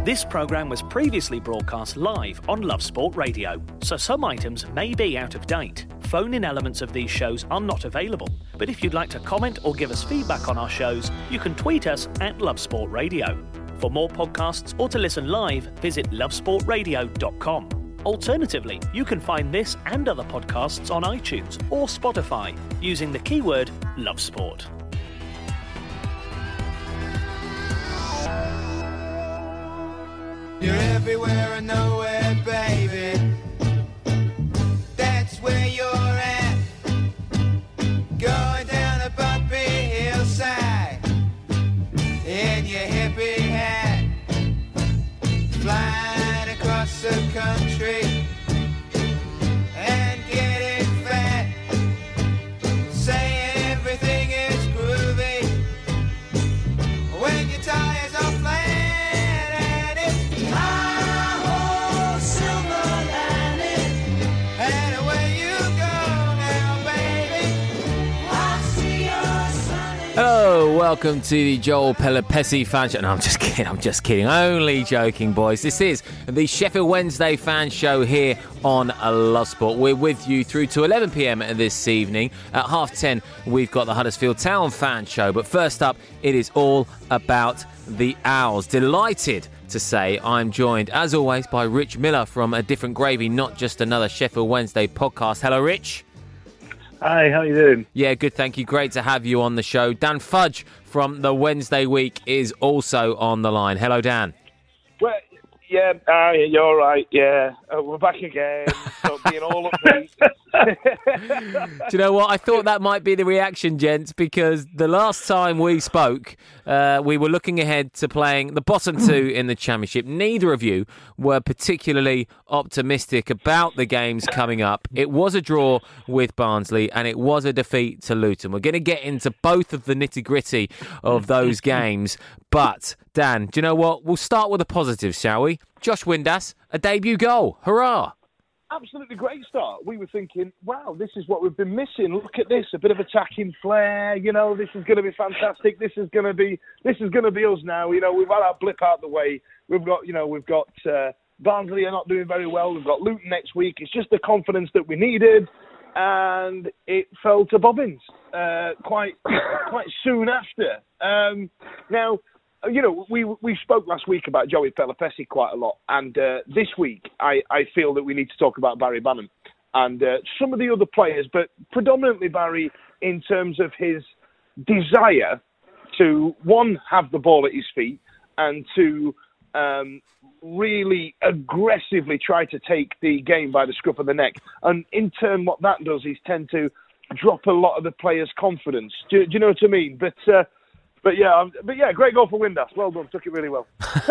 This programme was previously broadcast live on Love Sport Radio, so some items may be out of date. Phone-in elements of these shows are not available, but if you'd like to comment or give us feedback on our shows, you can tweet us at Love Sport Radio. For more podcasts or to listen live, visit lovesportradio.com. Alternatively, you can find this and other podcasts on iTunes or Spotify using the keyword Love Sport. You're everywhere and nowhere, baby. That's where you're at. Going down a bumpy hillside in your hippie hat, flying across the country and getting fat, saying everything is groovy when your tires are flat. Hello, welcome to the Joel Pelopessi fan show. No, I'm just kidding. Only joking, boys. This is the Sheffield Wednesday fan show here on Love Sport. We're with you through to 11 p.m. this evening. At 10:30, we've got the Huddersfield Town fan show. But first up, it is all about the Owls. Delighted to say I'm joined, as always, by Rich Miller from A Different Gravy, not just another Sheffield Wednesday podcast. Hello, Rich. Hi, how you doing? Yeah, good, thank you. Great to have you on the show. Dan Fudge from the Wednesday Week is also on the line. Hello, Dan. Well, yeah, you're all right. Yeah, we're back again. So being all upbeat. Do you know what? I thought that might be the reaction, gents, because the last time we spoke, we were looking ahead to playing the bottom two in the Championship. Neither of you were particularly optimistic about the games coming up. It was a draw with Barnsley and it was a defeat to Luton. We're going to get into both of the nitty-gritty of those games. But, Dan, do you know what? We'll start with the positives, shall we? Josh Windass, a debut goal. Hurrah! Absolutely great start. We were thinking, wow, this is what we've been missing. Look at this, a bit of attacking flair. You know, this is going to be fantastic. This is going to be us now. You know, we've had our blip out the way. We've got Barnsley are not doing very well. We've got Luton next week. It's just the confidence that we needed, and it fell to bobbins quite soon after. Now, you know, we spoke last week about Joey Pelopessi quite a lot, and this week I feel that we need to talk about Barry Bannan and some of the other players, but predominantly Barry in terms of his desire to, one, have the ball at his feet, and to really aggressively try to take the game by the scruff of the neck. And in turn, what that does is tend to drop a lot of the players' confidence. Do you know what I mean? But yeah, great goal for Windass. Well done, took it really well.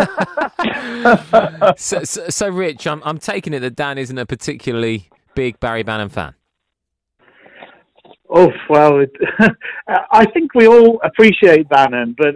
So Rich, I'm taking it that Dan isn't a particularly big Barry Bannan fan. Oh, well, I think we all appreciate Bannan, but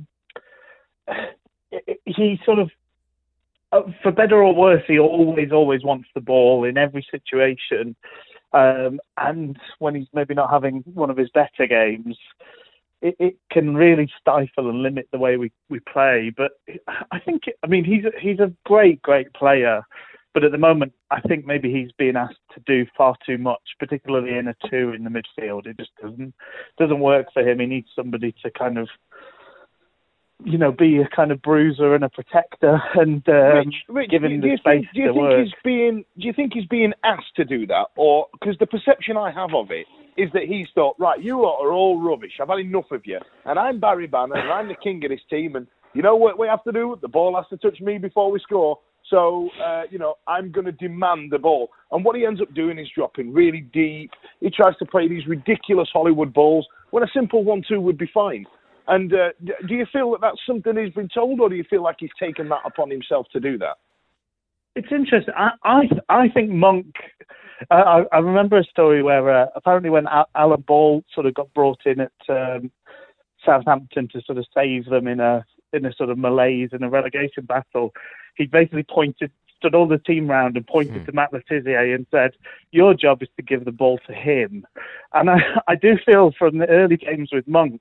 he sort of, for better or worse, he always wants the ball in every situation. And when he's maybe not having one of his better games, it can really stifle and limit the way we play. But I think, he's a great player. But at the moment, I think maybe he's being asked to do far too much, particularly in a two in the midfield. It just doesn't work for him. He needs somebody to kind of, you know, be a kind of bruiser and a protector, and Rich, give him the space to work. Do you think he's being asked to do that, or because the perception I have of it is that he's thought, right, you lot are all rubbish. I've had enough of you, and I'm Barry Bannan, and I'm the king of this team, and you know what we have to do? The ball has to touch me before we score. So, I'm going to demand the ball. And what he ends up doing is dropping really deep. He tries to play these ridiculous Hollywood balls when a simple 1-2 would be fine. And do you feel that that's something he's been told, or do you feel like he's taken that upon himself to do that? It's interesting. I think Monk... I remember a story where apparently when Alan Ball sort of got brought in at Southampton to sort of save them in a sort of malaise in a relegation battle, he basically stood all the team round and pointed to Matt Letizia and said, your job is to give the ball to him. And I do feel from the early games with Monk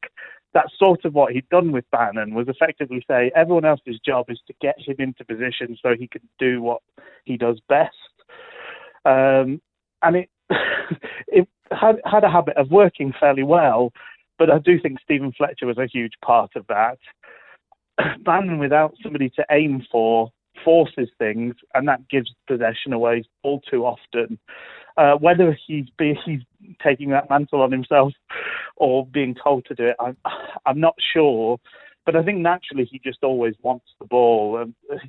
that's sort of what he'd done with Bannon, was effectively say everyone else's job is to get him into position so he can do what he does best. And it it had a habit of working fairly well, but I do think Stephen Fletcher was a huge part of that. Bannon, without somebody to aim for, forces things, and that gives possession away all too often. Whether he's taking that mantle on himself or being told to do it, I'm not sure. But I think naturally he just always wants the ball.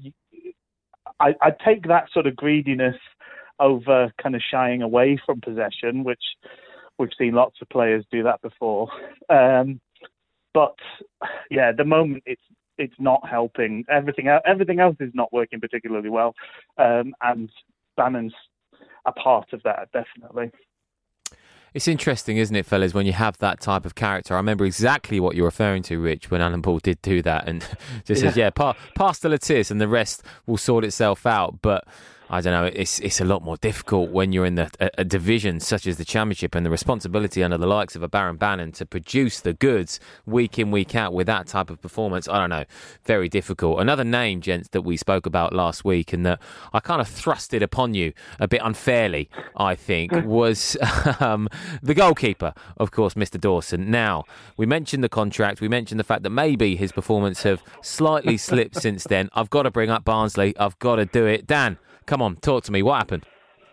I take that sort of greediness over kind of shying away from possession, which we've seen lots of players do that before. But yeah, at the moment it's not helping. Everything else is not working particularly well, and Bannon's a part of that, definitely. It's interesting, isn't it, fellas, when you have that type of character? I remember exactly what you're referring to, Rich, when Alan Ball did do that, and just says, pass the Latis and the rest will sort itself out. But I don't know, it's a lot more difficult when you're in a division such as the Championship, and the responsibility under the likes of a Baron Bannon to produce the goods week in, week out with that type of performance. I don't know, very difficult. Another name, gents, that we spoke about last week and that I kind of thrusted upon you a bit unfairly, I think, was the goalkeeper, of course, Mr. Dawson. Now, we mentioned the contract, we mentioned the fact that maybe his performance have slightly slipped since then. I've got to bring up Barnsley, I've got to do it. Dan, come on, talk to me. What happened?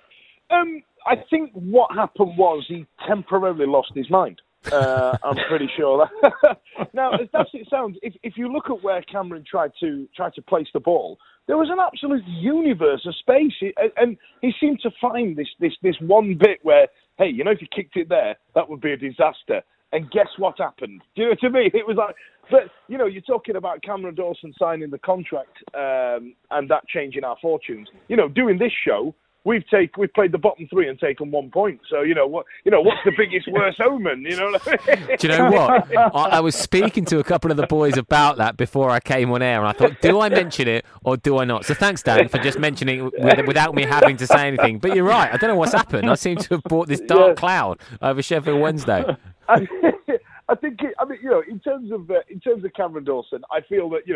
I think what happened was he temporarily lost his mind. I'm pretty sure that. Now, as daft as it sounds, if you look at where Cameron tried to place the ball, there was an absolute universe of space, and he seemed to find this one bit where, hey, you know, if you kicked it there, that would be a disaster. And guess what happened? Do you know what I mean? It was like, but you know, you're talking about Cameron Dawson signing the contract and that changing our fortunes. You know, doing this show, we've played the bottom three and taken 1 point. So what's the biggest worst omen? You know what I mean? Do you know what? I was speaking to a couple of the boys about that before I came on air, and I thought, do I mention it or do I not? So thanks, Dan, for just mentioning it without me having to say anything. But you're right. I don't know what's happened. I seem to have brought this dark cloud over Sheffield Wednesday. I think, in terms of Cameron Dawson, I feel that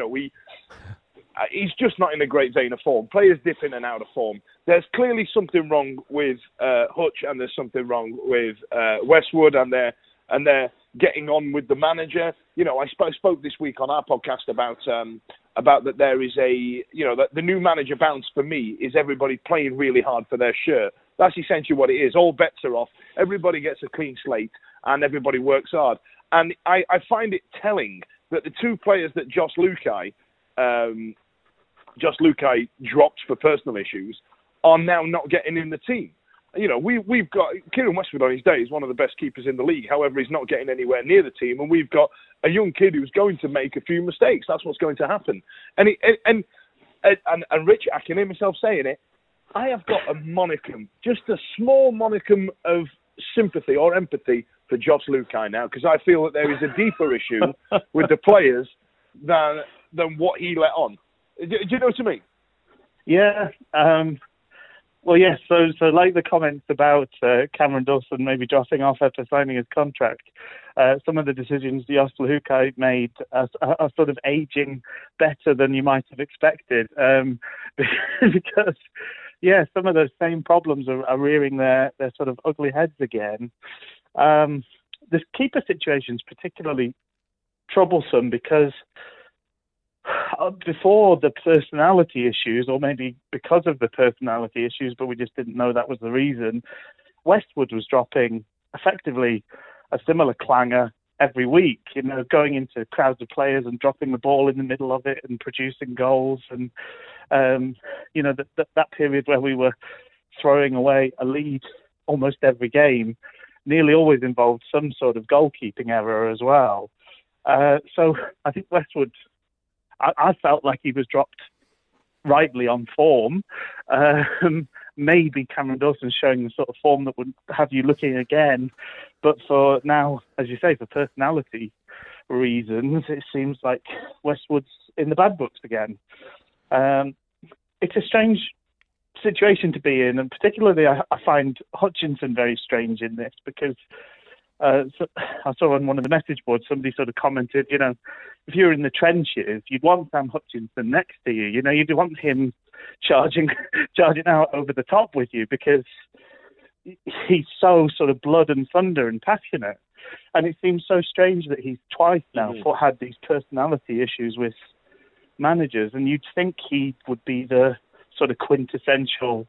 he's just not in a great vein of form. Players dip in and out of form. There's clearly something wrong with Hutch, and there's something wrong with Westwood, and they're getting on with the manager. You know, I spoke this week on our podcast about that there is that the new manager bounce for me is everybody playing really hard for their shirt. That's essentially what it is. All bets are off. Everybody gets a clean slate, and everybody works hard. And I find it telling that the two players that Josh Lukai dropped for personal issues are now not getting in the team. You know, we've got Kieran Westwood on his day is one of the best keepers in the league. However, he's not getting anywhere near the team, and we've got a young kid who's going to make a few mistakes. That's what's going to happen. And Rich, I can hear myself saying it. I have got a monicum, just a small monicum of sympathy or empathy for Josh Lukai now, because I feel that there is a deeper issue with the players than what he let on. Do you know what I mean? Yeah. Well, yes. So like the comments about Cameron Dawson maybe dropping off after signing his contract, some of the decisions Josh Lukai made are sort of aging better than you might have expected, because some of those same problems are rearing their sort of ugly heads again. This keeper situation is particularly troublesome because before the personality issues, or maybe because of the personality issues, but we just didn't know that was the reason, Westwood was dropping effectively a similar clanger every week, going into crowds of players and dropping the ball in the middle of it and producing goals. And, that period where we were throwing away a lead almost every game nearly always involved some sort of goalkeeping error as well. So I think Westwood, I felt like he was dropped rightly on form. Maybe Cameron Dawson's showing the sort of form that would have you looking again. But for now, as you say, for personality reasons, it seems like Westwood's in the bad books again. It's a strange situation to be in, and particularly I find Hutchinson very strange in this, because So I saw on one of the message boards somebody sort of commented, if you're in the trenches, you'd want Sam Hutchinson next to you. You'd want him charging out over the top with you, because he's so sort of blood and thunder and passionate. And it seems so strange that he's twice now had these personality issues with managers, and you'd think he would be the sort of quintessential,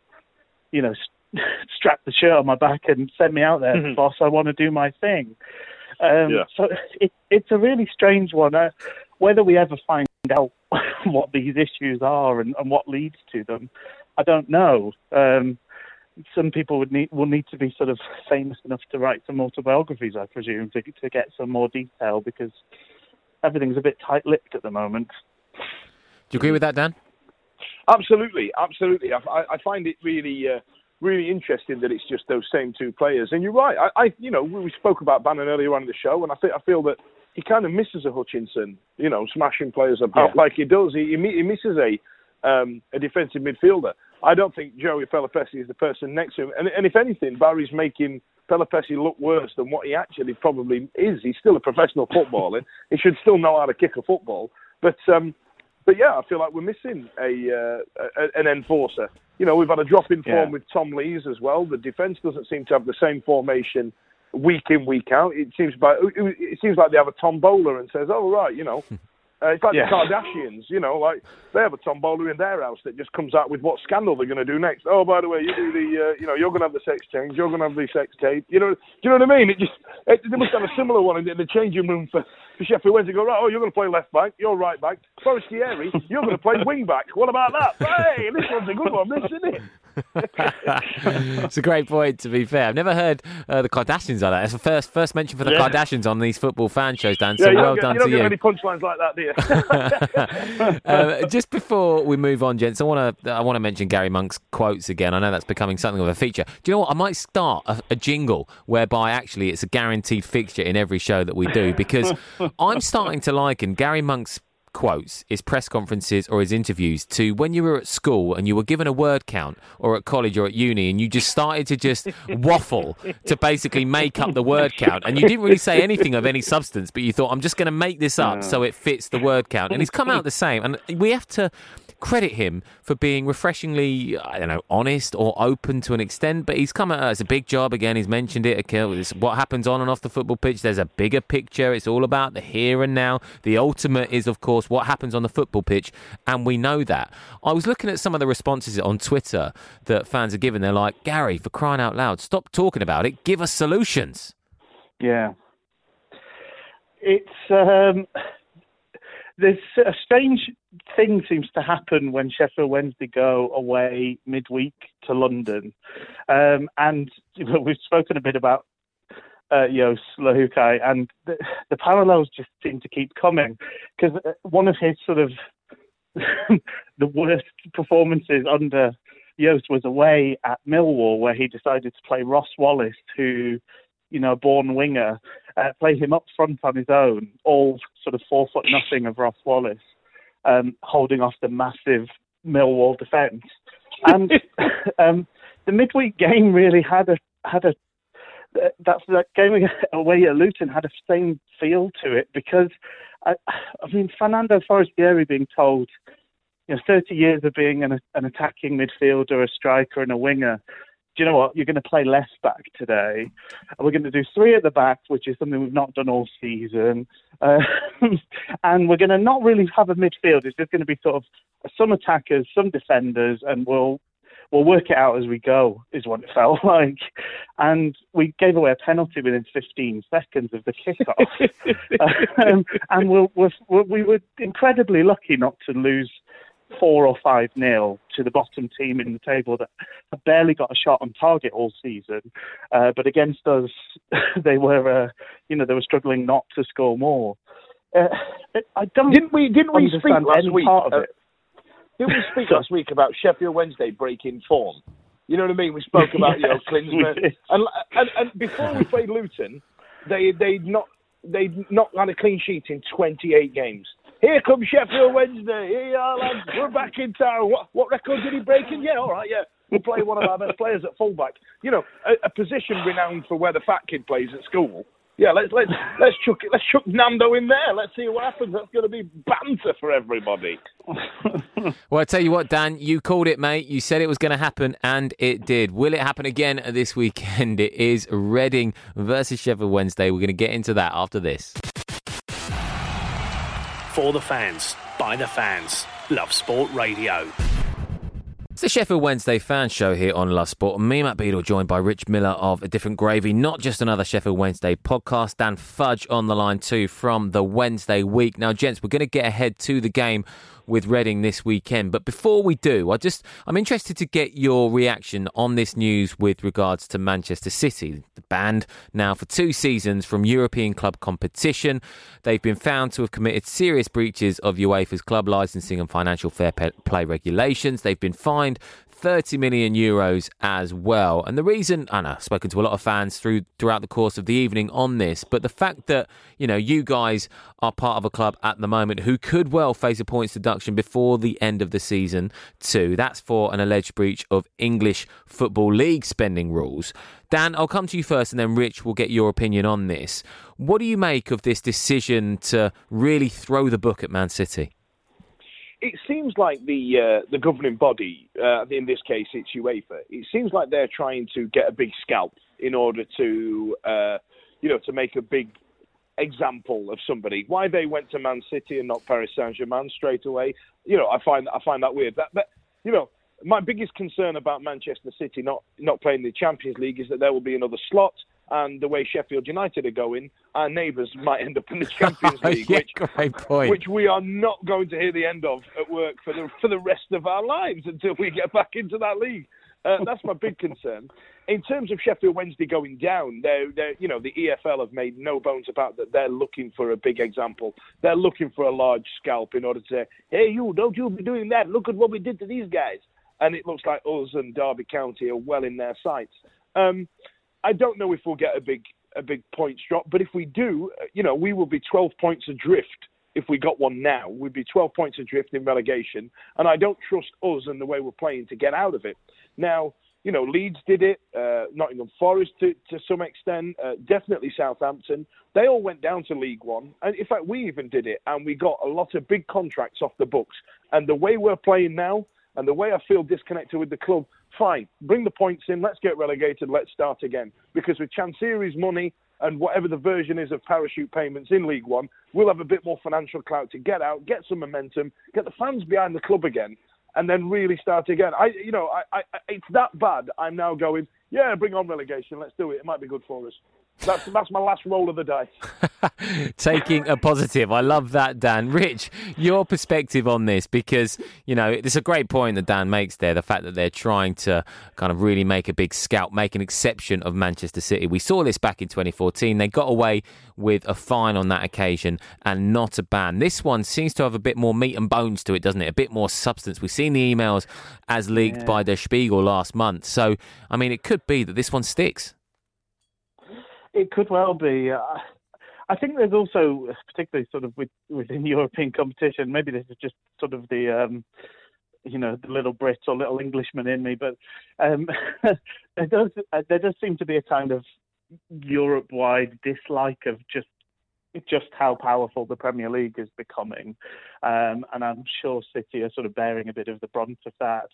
strap the shirt on my back and send me out there, boss, I want to do my thing. So it's a really strange one. Whether we ever find out what these issues are and what leads to them, I don't know. Some people will need to be sort of famous enough to write some autobiographies, I presume, to get some more detail, because everything's a bit tight-lipped at the moment. Do you agree with that, Dan? Absolutely. I find it really, really interesting that it's just those same two players. And you're right. We spoke about Bannon earlier on in the show, and I feel that he kind of misses a Hutchinson, smashing players about like he does. He misses a defensive midfielder. I don't think Joey Pelopessi is the person next to him. And if anything, Barry's making Pelopessi look worse than what he actually probably is. He's still a professional footballer. He should still know how to kick a football. But yeah, I feel like we're missing an enforcer. We've had a drop in form with Tom Lees as well. The defence doesn't seem to have the same formation week in, week out. It seems like they have a tombola and says, "Oh right, it's like the Kardashians, like they have a tombola in their house that just comes out with what scandal they're going to do next. Oh, by the way, you do the, you're going to have the sex change, you're going to have the sex tape. Do you know what I mean? They must have a similar one in the changing room for Sheffield Wednesday. Go, right, you're going to play left back, you're right back. Forestieri, you're going to play wing back. What about that? Hey, this one's a good one, isn't it? It's a great point, to be fair. I've never heard the Kardashians like that. It's the first mention for the Kardashians on these football fan shows, Dan. So well done to you. You don't get any punchlines like that, do you? Just before we move on, gents, I want to mention Gary Monk's quotes again. I know that's becoming something of a feature. Do you know what? I might start a jingle whereby actually it's a guaranteed fixture in every show that we do, because I'm starting to liken Gary Monk's quotes, his press conferences or his interviews to when you were at school and you were given a word count, or at college or at uni, and you just started to just waffle to basically make up the word count, and you didn't really say anything of any substance, but you thought, I'm just going to make this up so it fits the word count. And he's come out the same, and we have to credit him for being refreshingly, honest or open to an extent, but he's come at it's a big job again. He's mentioned it. It's what happens on and off the football pitch. There's a bigger picture. It's all about the here and now. The ultimate is, of course, what happens on the football pitch, and we know that. I was looking at some of the responses on Twitter that fans are giving. They're like, Gary, for crying out loud, stop talking about it. Give us solutions. Yeah. It's there's a strange thing seems to happen when Sheffield Wednesday go away midweek to London. And we've spoken a bit about Jos Luhukay, and the parallels just seem to keep coming, because one of his sort of the worst performances under Jos was away at Millwall, where he decided to play Ross Wallace, who, a born winger, play him up front on his own, all sort of 4'0" of Ross Wallace, holding off the massive Millwall defence. And the midweek game really had a that game away at Luton had a same feel to it, because Fernando Forestieri being told, 30 years of being an attacking midfielder, a striker and a winger, do you know what, you're going to play left back today, and we're going to do 3 at the back, which is something we've not done all season, and we're going to not really have a midfield. It's just going to be sort of some attackers, some defenders, and we'll work it out as we go, is what it felt like. And we gave away a penalty within 15 seconds of the kickoff. And we were incredibly lucky not to lose 4 or 5-0 to the bottom team in the table that have barely got a shot on target all season. But against us, they were struggling not to score more. I don't. Didn't we speak last week? Part of it. Didn't we speak last week about Sheffield Wednesday breaking form? You know what I mean? We spoke about Klinsmann, and before we played Luton, they'd not had a clean sheet in 28 games. Here comes Sheffield Wednesday. Here you are, lads. We're back in town. What record did he break in? Yeah, all right, yeah. We'll play one of our best players at fullback. A position renowned for where the fat kid plays at school. Yeah, let's chuck Nando in there. Let's see what happens. That's going to be banter for everybody. Well, I tell you what, Dan, you called it, mate. You said it was going to happen, and it did. Will it happen again this weekend? It is Reading versus Sheffield Wednesday. We're going to get into that after this. For the fans, by the fans. Love Sport Radio. It's the Sheffield Wednesday fan show here on Love Sport. Me, Matt Beadle, joined by Rich Miller of A Different Gravy. Not just another Sheffield Wednesday podcast. Dan Fudge on the line too from the Wednesday week. Now, gents, we're going to get ahead to the game with Reading this weekend. But before we do, I'm interested to get your reaction on this news with regards to Manchester City. The banned now for 2 seasons from European club competition. They've been found to have committed serious breaches of UEFA's club licensing and financial fair play regulations. They've been fined 30 million euros as well. And the reason, I know I've spoken to a lot of fans throughout the course of the evening on this, but the fact that, you guys are part of a club at the moment who could well face a points deduction before the end of the season too. That's for an alleged breach of English Football League spending rules. Dan, I'll come to you first and then Rich will get your opinion on this. What do you make of this decision to really throw the book at Man City? It seems like the governing body, in this case it's UEFA, it seems like they're trying to get a big scalp in order to, to make a big example of somebody. Why they went to Man City and not Paris Saint-Germain straight away, I find that weird. My biggest concern about Manchester City not playing the Champions League is that there will be another slot. And the way Sheffield United are going, our neighbours might end up in the Champions League, which we are not going to hear the end of at work for the rest of our lives until we get back into that league. That's my big concern. In terms of Sheffield Wednesday going down, the EFL have made no bones about that. They're looking for a big example. They're looking for a large scalp in order to say, hey, don't you be doing that. Look at what we did to these guys. And it looks like us and Derby County are well in their sights. I don't know if we'll get a big points drop, but if we do, we will be 12 points adrift if we got one now. We'd be 12 points adrift in relegation, and I don't trust us and the way we're playing to get out of it. Now, Leeds did it, Nottingham Forest to some extent, definitely Southampton. They all went down to League One, and in fact, we even did it, and we got a lot of big contracts off the books. And the way we're playing now, and the way I feel disconnected with the club, fine, bring the points in, let's get relegated, let's start again. Because with Chansiri's money and whatever the version is of parachute payments in League One, we'll have a bit more financial clout to get out, get some momentum, get the fans behind the club again, and then really start again. It's that bad. I'm now going, yeah, bring on relegation, let's do it. It might be good for us. That's my last roll of the dice. Taking a positive. I love that, Dan. Rich, your perspective on this, because, it's a great point that Dan makes there, the fact that they're trying to kind of really make a big scalp, make an exception of Manchester City. We saw this back in 2014. They got away with a fine on that occasion and not a ban. This one seems to have a bit more meat and bones to it, doesn't it? A bit more substance. We've seen the emails as leaked by Der Spiegel last month. So, it could be that this one sticks. It could well be. I think there's also, particularly sort of within European competition, maybe this is just sort of the little Brit or little Englishman in me, but there does seem to be a kind of Europe-wide dislike of just how powerful the Premier League is becoming, and I'm sure City are sort of bearing a bit of the brunt of that.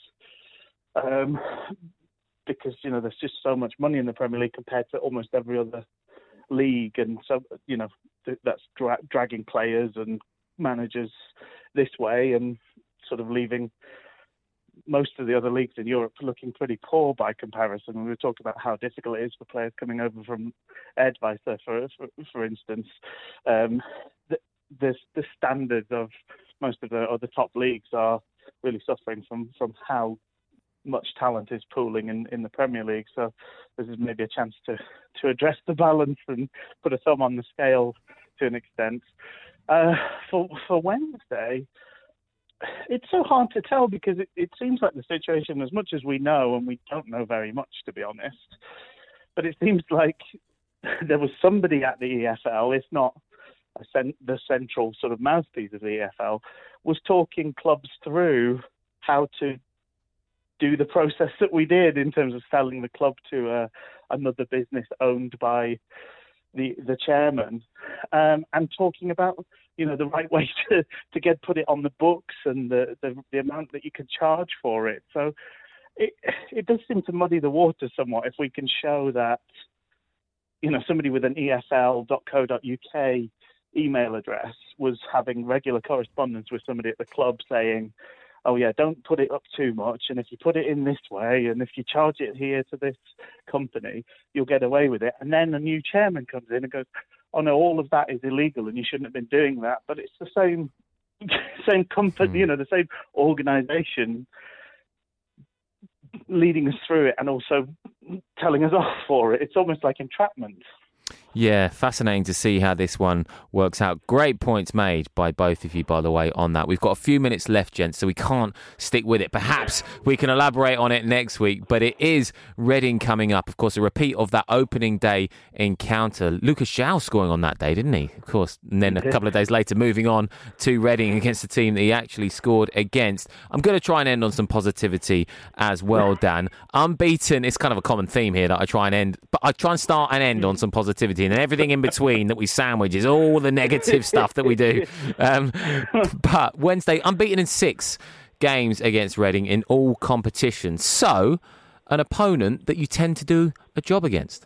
Because, there's just so much money in the Premier League compared to almost every other league. And so, that's dragging players and managers this way and sort of leaving most of the other leagues in Europe looking pretty poor by comparison. We were talking about how difficult it is for players coming over from Eredivisie, for instance. The standards of most of the other top leagues are really suffering from how much talent is pooling in the Premier League. So this is maybe a chance to address the balance and put a thumb on the scale to an extent. For Wednesday, it's so hard to tell because it seems like the situation, as much as we know, and we don't know very much, to be honest, but it seems like there was somebody at the EFL, if not the central sort of mouthpiece of the EFL, was talking clubs through how to do the process that we did in terms of selling the club to another business owned by the chairman, and talking about the right way to put it on the books and the amount that you can charge for it. So it does seem to muddy the water somewhat if we can show that somebody with an EFL.co.uk email address was having regular correspondence with somebody at the club saying, oh yeah, don't put it up too much, and if you put it in this way, and if you charge it here to this company, you'll get away with it. And then a new chairman comes in and goes, oh no, all of that is illegal and you shouldn't have been doing that. But it's the same company, the same organisation leading us through it and also telling us off for it. It's almost like entrapment. Yeah, fascinating to see how this one works out. Great points made by both of you, by the way, on that. We've got a few minutes left, gents, so we can't stick with it. Perhaps we can elaborate on it next week, but it is Reading coming up. Of course, a repeat of that opening day encounter. Lucas João scoring on that day, didn't he? Of course, and then a couple of days later, moving on to Reading against the team that he actually scored against. I'm going to try and end on some positivity as well, Dan. Unbeaten, it's kind of a common theme here that I try and end, but I try and start and end on some positivity. And everything in between that we sandwich is all the negative stuff that we do. But Wednesday, unbeaten in 6 games against Reading in all competitions. So, an opponent that you tend to do a job against.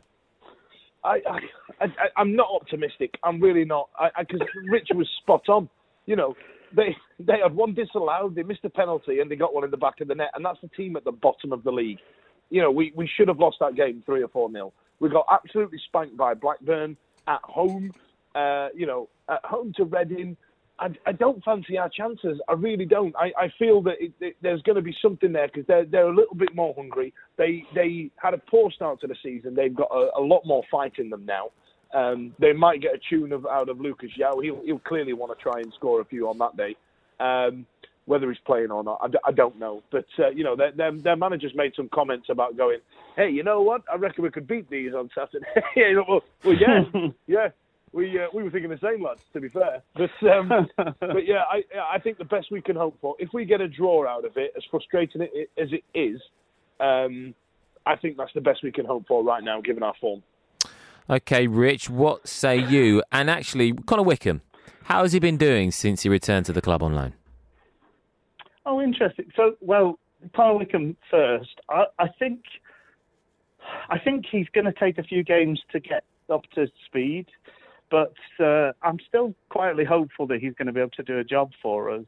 I'm not optimistic. I'm really not. Because Rich was spot on. They had one disallowed, they missed a penalty, and they got one in the back of the net. And that's the team at the bottom of the league. We should have lost that game 3 or 4-0. We got absolutely spanked by Blackburn at home, at home to Reading. I don't fancy our chances. I really don't. I feel that there's going to be something there because they're a little bit more hungry. They had a poor start to the season. They've got a lot more fight in them now. They might get a tune out of Lucas João. He'll clearly want to try and score a few on that day. Whether he's playing or not, I don't know. But, their managers made some comments about going, hey, you know what? I reckon we could beat these on Saturday. Yeah. We were thinking the same, lads, to be fair. But yeah, I think the best we can hope for, if we get a draw out of it, as frustrating as it is, I think that's the best we can hope for right now, given our form. Okay, Rich, what say you? And actually, Connor Wickham, how has he been doing since he returned to the club on loan? Oh, interesting. So, Connor Wickham first. I think he's going to take a few games to get up to speed, but I'm still quietly hopeful that he's going to be able to do a job for us.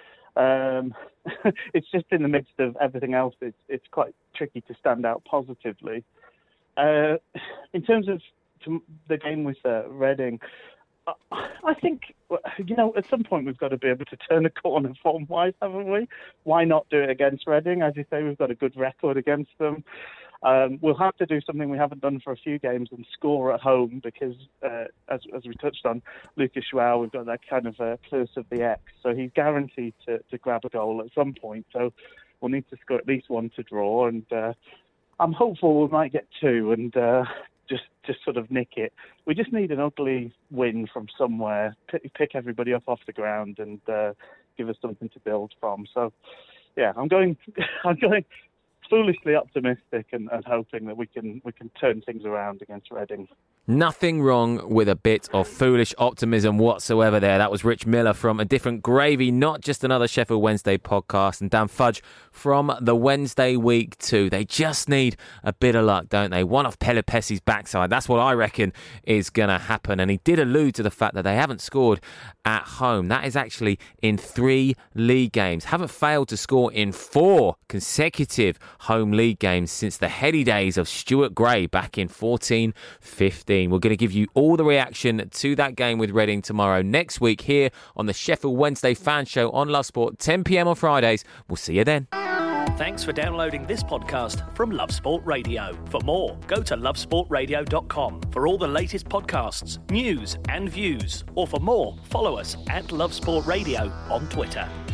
It's just in the midst of everything else, it's quite tricky to stand out positively. In terms of the game with Reading, I think, at some point we've got to be able to turn a corner form-wise, haven't we? Why not do it against Reading? As you say, we've got a good record against them. We'll have to do something we haven't done for a few games and score at home because, as we touched on, Lucas João, we've got that kind of curse of the X. So he's guaranteed to grab a goal at some point. So we'll need to score at least one to draw. And I'm hopeful we might get 2 and just sort of nick it. We just need an ugly win from somewhere, pick everybody up off the ground and give us something to build from. So, yeah, I'm going foolishly optimistic and hoping that we can turn things around against Reading. Nothing wrong with a bit of foolish optimism whatsoever there. That was Rich Miller from A Different Gravy, not just another Sheffield Wednesday podcast, and Dan Fudge from the Wednesday Week 2. They just need a bit of luck, don't they? One off Pelopessi's backside. That's what I reckon is going to happen. And he did allude to the fact that they haven't scored at home. That is actually in 3 league games. Haven't failed to score in 4 consecutive home league games since the heady days of Stuart Gray back in 14-15. We're going to give you all the reaction to that game with Reading tomorrow next week here on the Sheffield Wednesday Fan Show on Love Sport, 10 p.m. on Fridays. We'll see you then. Thanks for downloading this podcast from Love Sport Radio. For more, go to lovesportradio.com for all the latest podcasts, news and views. Or for more, follow us at Love Sport Radio on Twitter.